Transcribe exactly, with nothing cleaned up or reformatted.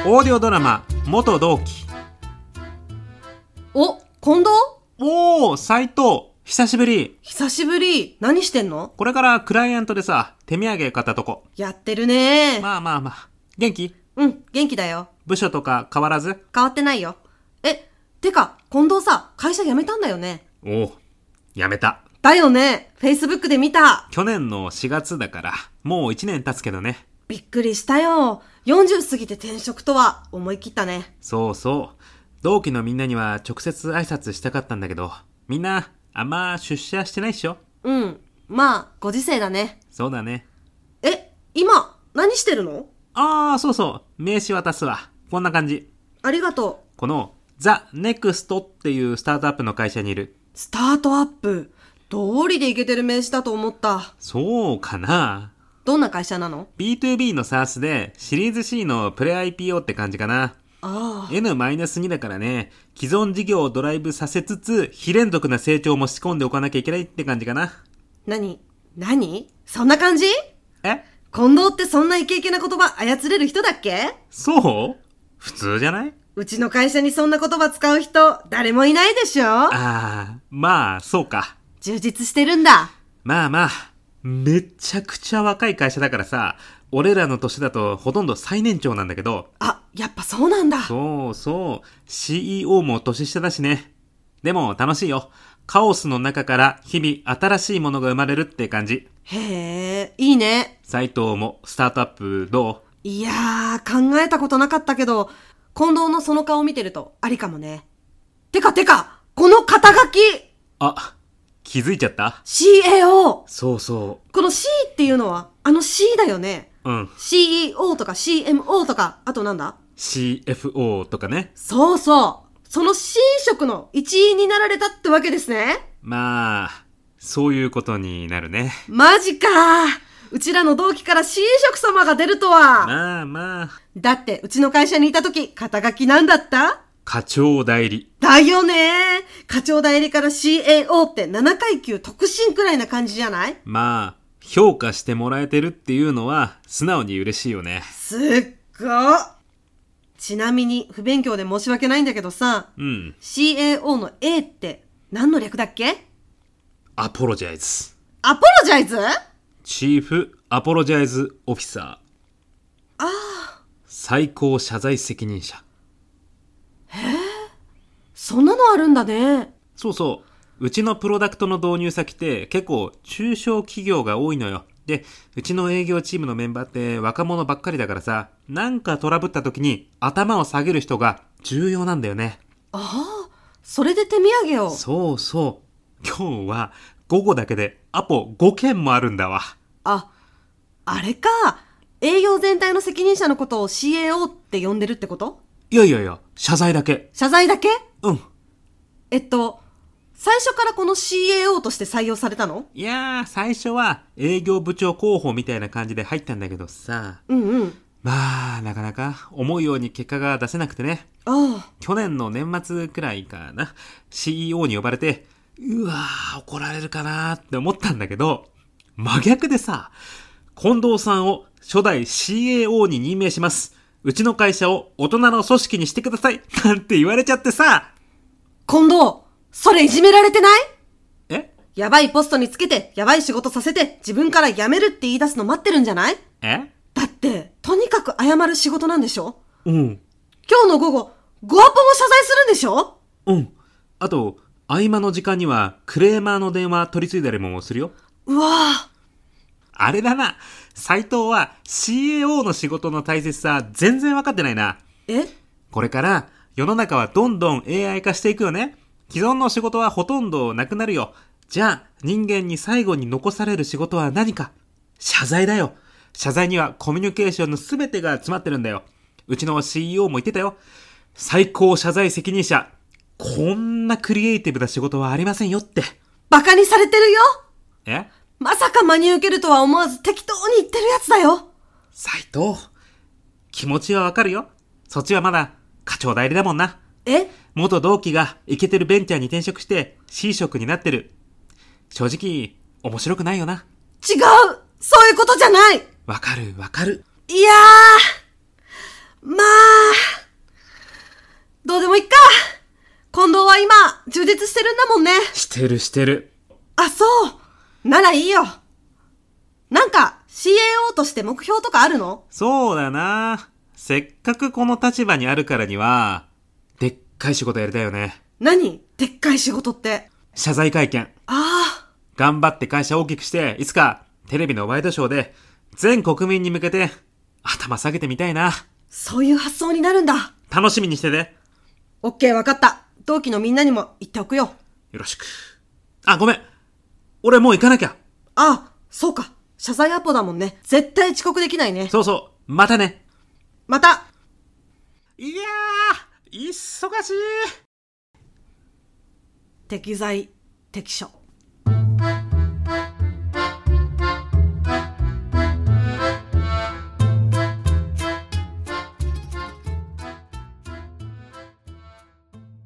オーディオドラマ元同期。 お、近藤？ おー、斉藤、久しぶり。 久しぶり。何してんの？ これからクライアントでさ、手土産買ったとこ。 やってるね。 まあまあまあ。元気？ うん、元気だよ。 部署とか変わらず？ 変わってないよ。え、てか、近藤さ、会社辞めたんだよね。 おー、辞めた。 だよね。Facebook で見た。 去年のしがつだから、もういちねん経つけどね。 びっくりしたよ。よんじゅう過ぎて転職とは思い切ったね。 そうそう。同期のみんなには直接挨拶したかったんだけど、みんなあんま出社してないっしょ？ うん。まあ、ご時世だね。 そうだね。 え、今、何してるの？ あー、そうそう。名刺渡すわ。こんな感じ。 ありがとう。 このザ・ネクストっていうスタートアップの会社にいる。 スタートアップ。通りでイケてる名刺だと思った。 そうかな。 どんな会社なの？ ビーツービー の SaaS でシリーズ C のプレ アイピーオー って感じかな。 ああ。 エヌマイナスに だからね、既存事業をドライブさせつつ、非連続な成長も仕込んでおかなきゃいけないって感じかな。 何？何？そんな感じ？ え？ 近藤ってそんなイケイケな言葉操れる人だっけ？ そう？普通じゃない？ うちの会社にそんな言葉使う人、誰もいないでしょ？ ああ、まあ、そうか。 充実してるんだ。 まあまあ、めちゃくちゃ若い会社だからさ、俺らの年だとほとんど最年長なんだけど。 あ、やっぱそうなんだ。 そうそう。シーイーオー も年下だしね。でも楽しいよ。カオスの中から日々新しいものが生まれるって感じ。 へえ、いいね。 斉藤もスタートアップどう？いやー、考えたことなかったけど、近藤のその顔見てるとありかもね。てかてか、この肩書き！ あ、気づいちゃった？ シーエーオー！ そうそう。 この C っていうのは、あの C だよね。 うん。 シーイーオー とか シーエムオー とか、あとなんだ？ シーエフオー とかね。 そうそう。その C 職の一員になられたってわけですね。 まあ、そういうことになるね。 マジか。うちらの同期から C 職様が出るとは。 まあまあ。 だって、うちの会社にいたとき、肩書きなんだった？ 課長代理。 だよね。課長代理から シーエーオー ってななかいきゅう特進くらいな感じじゃない？ まあ、評価してもらえてるっていうのは素直に嬉しいよね。 すっごっ。ちなみに不勉強で申し訳ないんだけどさ、 うん。 シーエーオー の A って何の略だっけ？ アポロジャイズ。 アポロジャイズ？ チーフアポロジャイズオフィサー。ああ。 最高謝罪責任者。 へえ、そんなのあるんだね。 そうそう。うちのプロダクトの導入先って結構中小企業が多いのよ。で、うちの営業チームのメンバーって若者ばっかりだからさ、なんかトラブった時に頭を下げる人が重要なんだよね。 ああ、それで手土産を。 そうそう。今日は午後だけでアポごけんもあるんだわ。 あ、あれか。営業全体の責任者のことを シーエーオー って呼んでるってこと？ いやいやいや、謝罪だけ。 謝罪だけ？ うん。 えっと、最初からこの シーエーオー として採用されたの？ いやー、最初は営業部長候補みたいな感じで入ったんだけどさ。 うんうん。 まあ、なかなか思うように結果が出せなくてね。 ああ。 去年の年末くらいかな、シーイーオー に呼ばれて、うわー、怒られるかなーって思ったんだけど、真逆でさ、近藤さんを初代 シーエーオー に任命します。うちの会社を大人の組織にしてください。なんて言われちゃってさ。 近藤、それいじめられてない？ え？ やばいポストにつけて、やばい仕事させて、自分から辞めるって言い出すの待ってるんじゃない？ え？ だって、とにかく謝る仕事なんでしょ？ うん。 今日の午後、ごアポも謝罪するんでしょ？ うん。あと、合間の時間にはクレーマーの電話取り継いだりもするよ。 うわぁ。 あれだな。斉藤は シーエーオー の仕事の大切さ全然分かってないな。 え？ これから世の中はどんどん エーアイ 化していくよね。既存の仕事はほとんどなくなるよ。じゃあ人間に最後に残される仕事は何か？謝罪だよ。謝罪にはコミュニケーションの全てが詰まってるんだよ。うちの シーイーオー も言ってたよ。最高謝罪責任者。こんなクリエイティブな仕事はありませんよって。 バカにされてるよ。 え？ まさか真に受けるとは思わず適当に言ってるやつだよ。 斉藤、気持ちはわかるよ。そっちはまだ課長代理だもんな。 え？ 元同期がイケてるベンチャーに転職して C 職になってる。正直面白くないよな。 違う、そういうことじゃない。 わかるわかる。 いやまあ、どうでもいっか。近藤は今、充実してるんだもんね。 してるしてる。 あ、そう。ならいいよ。なんか、シーエーオー として目標とかあるの？ そうだな。せっかくこの立場にあるからには、でっかい仕事やりたいよね。 何？でっかい仕事って。 謝罪会見。 ああ。 頑張って会社を大きくして、いつかテレビのワイドショーで全国民に向けて頭下げてみたいな。 そういう発想になるんだ。 楽しみにしてて。 オッケー、わかった。同期のみんなにも言っておくよ。 よろしく。あ、ごめん。俺もう行かなきゃ。 あ、そうか。謝罪アポだもんね。絶対遅刻できないね。 そうそう。またね。 また。 いやー、忙しい。 適材適所。